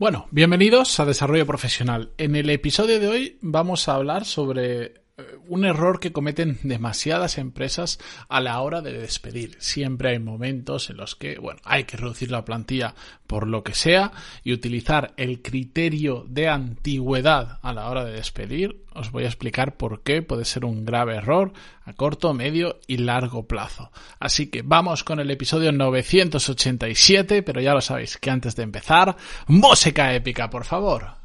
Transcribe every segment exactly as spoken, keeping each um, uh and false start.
Bueno, bienvenidos a Desarrollo Profesional. En el episodio de hoy vamos a hablar sobre un error que cometen demasiadas empresas a la hora de despedir. Siempre hay momentos en los que, bueno, hay que reducir la plantilla por lo que sea y utilizar el criterio de antigüedad a la hora de despedir. Os voy a explicar por qué puede ser un grave error a corto, medio y largo plazo. Así que vamos con el episodio novecientos ochenta y siete, pero ya lo sabéis que antes de empezar, música épica, por favor.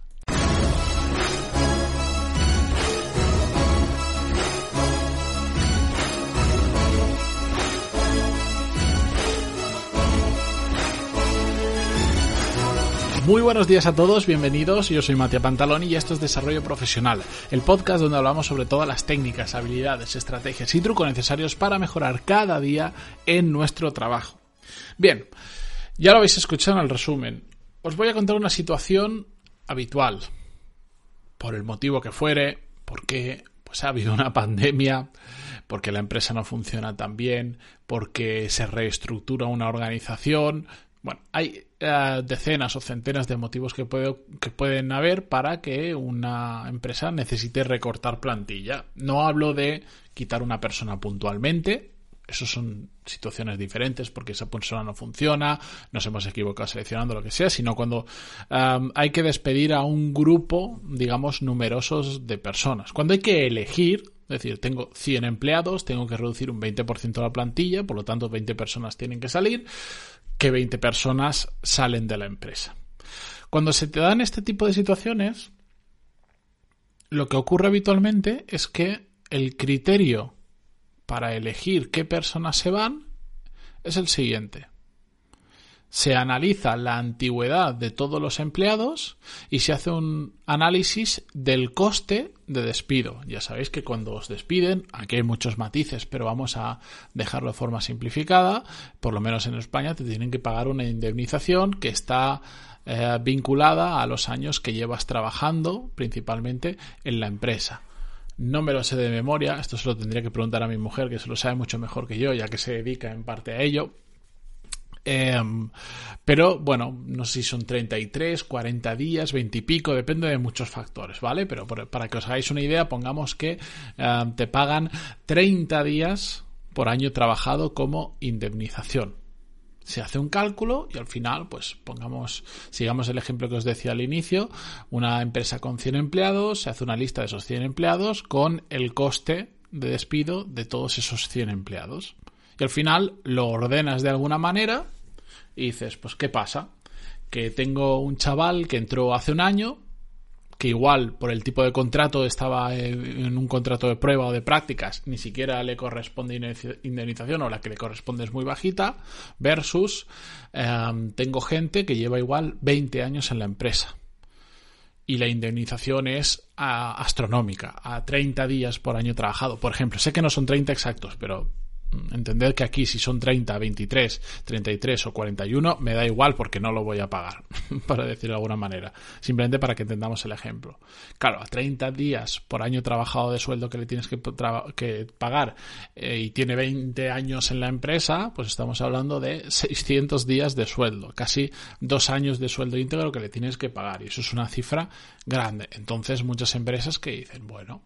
Muy buenos días a todos, bienvenidos, yo soy Matías Pantaloni y esto es Desarrollo Profesional, el podcast donde hablamos sobre todas las técnicas, habilidades, estrategias y trucos necesarios para mejorar cada día en nuestro trabajo. Bien, ya lo habéis escuchado en el resumen, os voy a contar una situación habitual, por el motivo que fuere, porque pues ha habido una pandemia, porque la empresa no funciona tan bien, porque se reestructura una organización. Bueno, hay uh, decenas o centenas de motivos que, puede, que pueden haber para que una empresa necesite recortar plantilla. No hablo de quitar una persona puntualmente, eso son situaciones diferentes porque esa persona no funciona, nos hemos equivocado seleccionando lo que sea, sino cuando um, hay que despedir a un grupo, digamos, numerosos de personas. Cuando hay que elegir, es decir, tengo cien empleados, tengo que reducir un veinte por ciento de la plantilla, por lo tanto veinte personas tienen que salir, que veinte personas salen de la empresa. Cuando se te dan este tipo de situaciones, lo que ocurre habitualmente es que el criterio para elegir qué personas se van es el siguiente. Se analiza la antigüedad de todos los empleados y se hace un análisis del coste de despido. Ya sabéis que cuando os despiden, aquí hay muchos matices, pero vamos a dejarlo de forma simplificada, por lo menos en España te tienen que pagar una indemnización que está eh, vinculada a los años que llevas trabajando principalmente en la empresa. No me lo sé de memoria, esto se lo tendría que preguntar a mi mujer, que se lo sabe mucho mejor que yo, ya que se dedica en parte a ello. Eh, pero bueno, no sé si son treinta y tres, cuarenta días, veinte y pico, depende de muchos factores, ¿vale? Pero por, para que os hagáis una idea, pongamos que eh, te pagan treinta días por año trabajado como indemnización. Se hace un cálculo y al final, pues pongamos, sigamos el ejemplo que os decía al inicio, una empresa con cien empleados, se hace una lista de esos cien empleados con el coste de despido de todos esos cien empleados. Y al final lo ordenas de alguna manera y dices, pues ¿qué pasa? Que tengo un chaval que entró hace un año, que igual por el tipo de contrato estaba en un contrato de prueba o de prácticas, ni siquiera le corresponde indemnización o la que le corresponde es muy bajita, versus eh, tengo gente que lleva igual veinte años en la empresa. Y la indemnización es a, astronómica, a treinta días por año trabajado. Por ejemplo, sé que no son treinta exactos, pero entended que aquí si son treinta, veintitrés, treinta y tres o cuarenta y uno me da igual porque no lo voy a pagar, para decirlo de alguna manera, simplemente para que entendamos el ejemplo. Claro, a treinta días por año trabajado de sueldo que le tienes que, tra- que pagar eh, y tiene veinte años en la empresa, pues estamos hablando de seiscientos días de sueldo, casi dos años de sueldo íntegro que le tienes que pagar, y eso es una cifra grande. Entonces muchas empresas que dicen, bueno,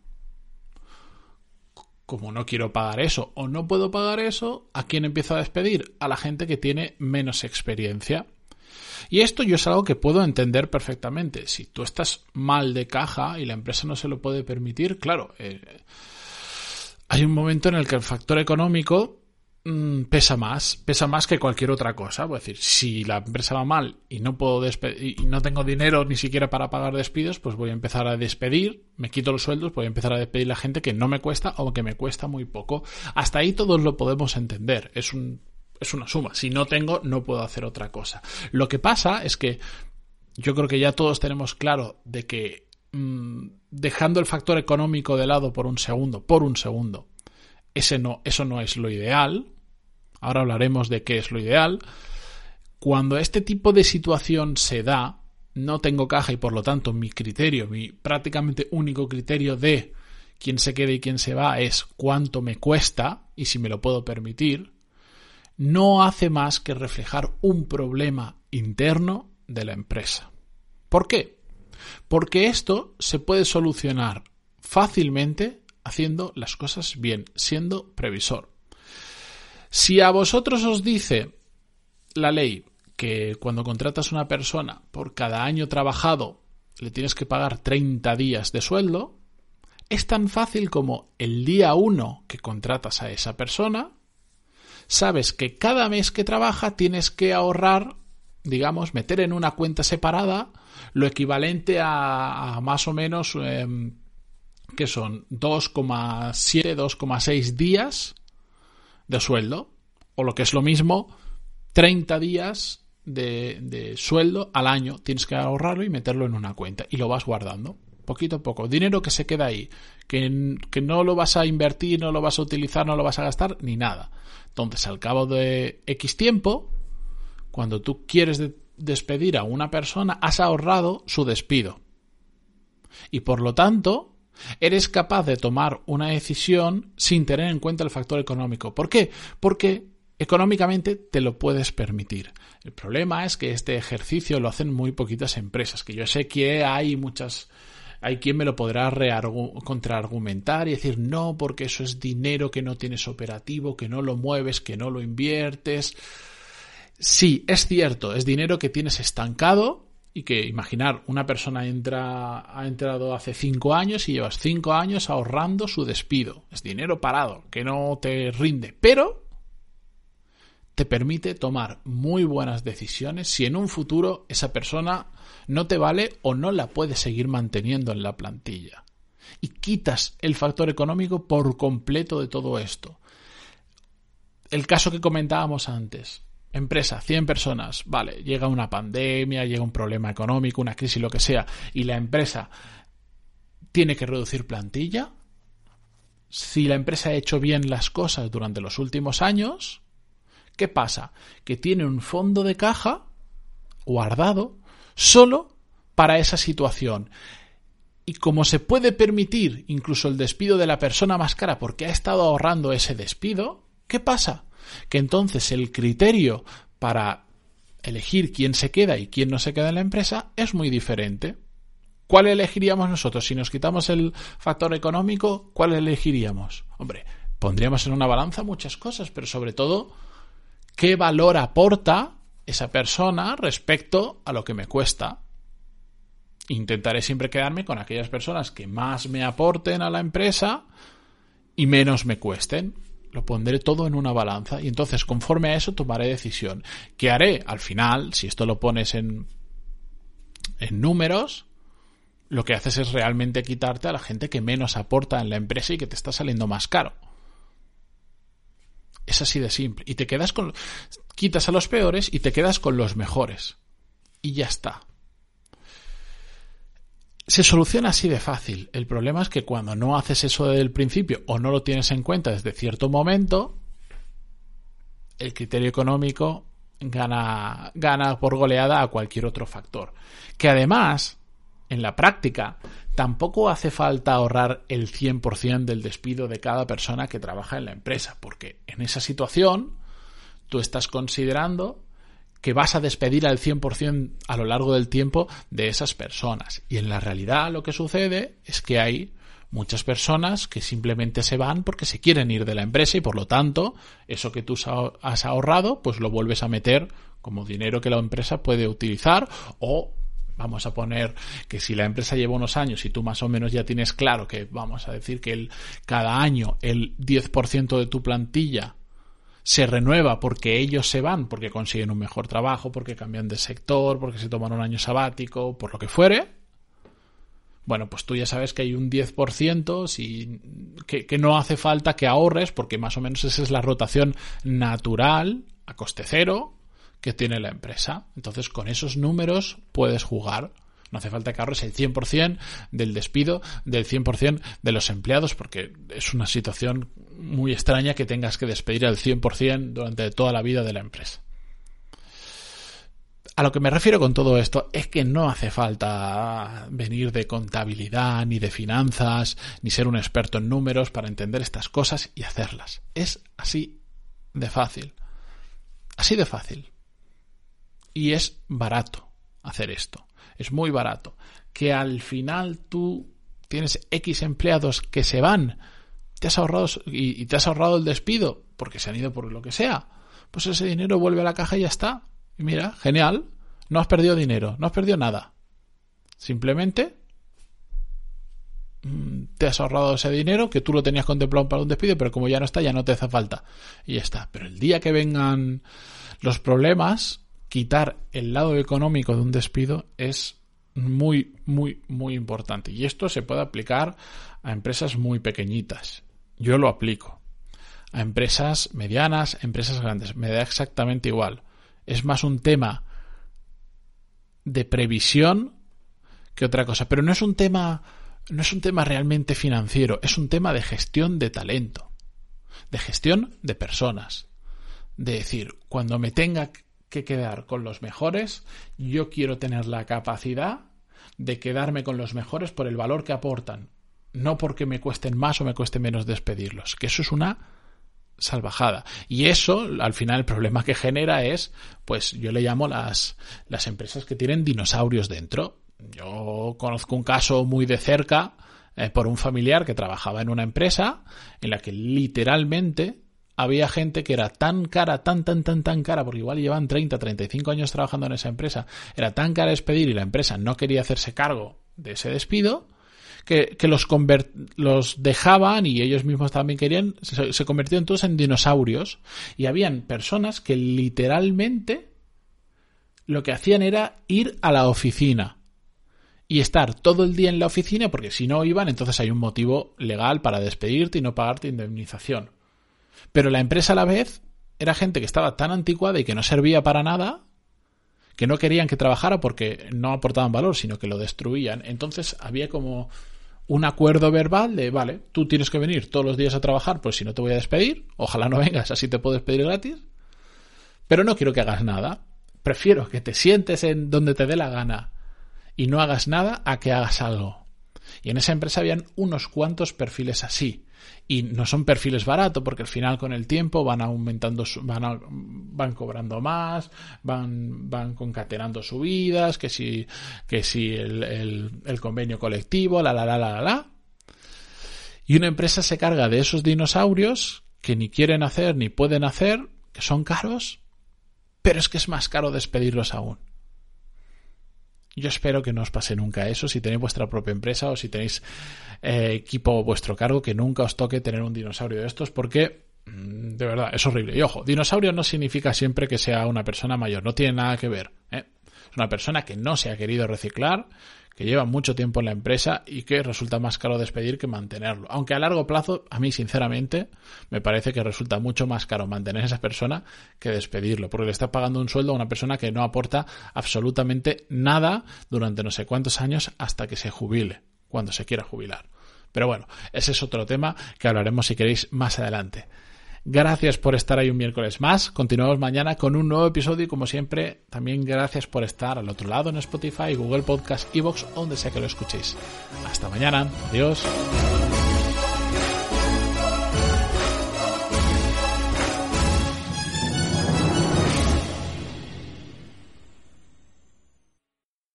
como no quiero pagar eso o no puedo pagar eso, ¿a quién empiezo a despedir? A la gente que tiene menos experiencia. Y esto yo es algo que puedo entender perfectamente. Si tú estás mal de caja y la empresa no se lo puede permitir, claro, eh, hay un momento en el que el factor económico mmm, pesa más, pesa más que cualquier otra cosa. Es decir, si la empresa va mal y no puedo despedir y no tengo dinero ni siquiera para pagar despidos, pues voy a empezar a despedir, me quito los sueldos, voy a empezar a despedir a la gente que no me cuesta o que me cuesta muy poco. Hasta ahí todos lo podemos entender. Es un es una suma. Si no tengo, no puedo hacer otra cosa. Lo que pasa es que yo creo que ya todos tenemos claro de que mmm, dejando el factor económico de lado por un segundo, por un segundo, ese no, eso no es lo ideal. Ahora hablaremos de qué es lo ideal. Cuando este tipo de situación se da, no tengo caja y por lo tanto mi criterio, mi prácticamente único criterio de quién se queda y quién se va es cuánto me cuesta y si me lo puedo permitir, no hace más que reflejar un problema interno de la empresa. ¿Por qué? Porque esto se puede solucionar fácilmente haciendo las cosas bien, siendo previsor. Si a vosotros os dice la ley que cuando contratas a una persona por cada año trabajado le tienes que pagar treinta días de sueldo, es tan fácil como el día uno que contratas a esa persona, sabes que cada mes que trabaja tienes que ahorrar, digamos, meter en una cuenta separada lo equivalente a, a más o menos, eh, que son dos coma siete, dos coma seis días de sueldo, o lo que es lo mismo, treinta días de, de sueldo al año. Tienes que ahorrarlo y meterlo en una cuenta y lo vas guardando poquito a poco. Dinero que se queda ahí, que, que no lo vas a invertir, no lo vas a utilizar, no lo vas a gastar, ni nada. Entonces, al cabo de X tiempo, cuando tú quieres de, despedir a una persona, has ahorrado su despido. Y por lo tanto, eres capaz de tomar una decisión sin tener en cuenta el factor económico. ¿Por qué? Porque económicamente te lo puedes permitir. El problema es que este ejercicio lo hacen muy poquitas empresas, que yo sé que hay muchas... Hay quien me lo podrá reargu- contraargumentar y decir, no, porque eso es dinero que no tienes operativo, que no lo mueves, que no lo inviertes. Sí, es cierto, es dinero que tienes estancado y que, imaginar, una persona entra, ha entrado hace cinco años y llevas cinco años ahorrando su despido. Es dinero parado, que no te rinde, pero te permite tomar muy buenas decisiones si en un futuro esa persona no te vale o no la puedes seguir manteniendo en la plantilla. Y quitas el factor económico por completo de todo esto. El caso que comentábamos antes. Empresa, cien personas. Vale, llega una pandemia, llega un problema económico, una crisis, lo que sea, y la empresa tiene que reducir plantilla. Si la empresa ha hecho bien las cosas durante los últimos años, ¿qué pasa? Que tiene un fondo de caja guardado solo para esa situación. Y como se puede permitir incluso el despido de la persona más cara porque ha estado ahorrando ese despido, ¿qué pasa? Que entonces el criterio para elegir quién se queda y quién no se queda en la empresa es muy diferente. ¿Cuál elegiríamos nosotros? Si nos quitamos el factor económico, ¿cuál elegiríamos? Hombre, pondríamos en una balanza muchas cosas, pero sobre todo, ¿qué valor aporta esa persona respecto a lo que me cuesta? Intentaré siempre quedarme con aquellas personas que más me aporten a la empresa y menos me cuesten. Lo pondré todo en una balanza y entonces conforme a eso tomaré decisión. ¿Qué haré? Al final, si esto lo pones en, en números, lo que haces es realmente quitarte a la gente que menos aporta en la empresa y que te está saliendo más caro. Es así de simple. Y te quedas con... Quitas a los peores y te quedas con los mejores. Y ya está. Se soluciona así de fácil. El problema es que cuando no haces eso desde el principio o no lo tienes en cuenta desde cierto momento, el criterio económico gana, gana por goleada a cualquier otro factor. Que además, en la práctica, tampoco hace falta ahorrar el cien por ciento del despido de cada persona que trabaja en la empresa, porque en esa situación tú estás considerando que vas a despedir al cien por ciento a lo largo del tiempo de esas personas. Y en la realidad lo que sucede es que hay muchas personas que simplemente se van porque se quieren ir de la empresa y por lo tanto eso que tú has ahorrado pues lo vuelves a meter como dinero que la empresa puede utilizar. O vamos a poner que si la empresa lleva unos años y tú más o menos ya tienes claro que vamos a decir que el, cada año el diez por ciento de tu plantilla se renueva porque ellos se van, porque consiguen un mejor trabajo, porque cambian de sector, porque se toman un año sabático, por lo que fuere. Bueno, pues tú ya sabes que hay un diez por ciento si, que, que no hace falta que ahorres, porque más o menos esa es la rotación natural, a coste cero, que tiene la empresa. Entonces, con esos números puedes jugar. No hace falta que ahorres el cien por ciento del despido del cien por ciento de los empleados, porque es una situación muy extraña que tengas que despedir al cien por ciento durante toda la vida de la empresa. A lo que me refiero con todo esto es que no hace falta venir de contabilidad, ni de finanzas, ni ser un experto en números para entender estas cosas y hacerlas. Es así de fácil. Así de fácil. Y es barato hacer esto. es muy barato, que al final tú tienes X empleados que se van, te has ahorrado y, y te has ahorrado el despido porque se han ido por lo que sea, pues ese dinero vuelve a la caja y ya está. Y mira, genial, no has perdido dinero, no has perdido nada. Simplemente mmm, te has ahorrado ese dinero que tú lo tenías contemplado para un despido, pero como ya no está, ya no te hace falta. Y ya está. Pero el día que vengan los problemas, quitar el lado económico de un despido es muy, muy, muy importante. Y esto se puede aplicar a empresas muy pequeñitas. Yo lo aplico. A empresas medianas, empresas grandes. Me da exactamente igual. Es más un tema de previsión que otra cosa. Pero no es un tema, no es un tema realmente financiero. Es un tema de gestión de talento. De gestión de personas. De decir, cuando me tenga que quedar con los mejores, yo quiero tener la capacidad de quedarme con los mejores por el valor que aportan, no porque me cuesten más o me cueste menos despedirlos, que eso es una salvajada. Y eso, al final, el problema que genera es, pues yo le llamo las, las empresas que tienen dinosaurios dentro. Yo conozco un caso muy de cerca eh, por un familiar que trabajaba en una empresa en la que literalmente había gente que era tan cara, tan, tan, tan, tan cara, porque igual llevan treinta, treinta y cinco años trabajando en esa empresa, era tan cara despedir y la empresa no quería hacerse cargo de ese despido, que, que los, convert, los dejaban y ellos mismos también querían, se, se convirtieron todos en dinosaurios. Y habían personas que literalmente lo que hacían era ir a la oficina y estar todo el día en la oficina, porque si no iban, entonces hay un motivo legal para despedirte y no pagarte indemnización. Pero la empresa a la vez era gente que estaba tan anticuada y que no servía para nada, que no querían que trabajara porque no aportaban valor, sino que lo destruían. Entonces había como un acuerdo verbal de, vale, tú tienes que venir todos los días a trabajar, pues si no te voy a despedir, ojalá no vengas, así te puedo despedir gratis, pero no quiero que hagas nada. Prefiero que te sientes en donde te dé la gana y no hagas nada a que hagas algo. Y en esa empresa habían unos cuantos perfiles así. Y no son perfiles baratos porque al final con el tiempo van aumentando, su, van, a, van cobrando más, van, van concatenando subidas, que si, que si el, el, el convenio colectivo, la la la la la la. Y una empresa se carga de esos dinosaurios que ni quieren hacer ni pueden hacer, que son caros, pero es que es más caro despedirlos aún. Yo espero que no os pase nunca eso, si tenéis vuestra propia empresa o si tenéis eh, equipo a vuestro cargo, que nunca os toque tener un dinosaurio de estos, porque mmm, de verdad es horrible. Y ojo, dinosaurio no significa siempre que sea una persona mayor, no tiene nada que ver, ¿eh? Es una persona que no se ha querido reciclar, que lleva mucho tiempo en la empresa y que resulta más caro despedir que mantenerlo. Aunque a largo plazo, a mí sinceramente, me parece que resulta mucho más caro mantener a esa persona que despedirlo, porque le está pagando un sueldo a una persona que no aporta absolutamente nada durante no sé cuántos años hasta que se jubile, cuando se quiera jubilar. Pero bueno, ese es otro tema que hablaremos si queréis más adelante. Gracias por estar ahí un miércoles más. Continuamos mañana con un nuevo episodio y como siempre, también gracias por estar al otro lado en Spotify, Google Podcast, iVoox, donde sea que lo escuchéis. Hasta mañana. Adiós.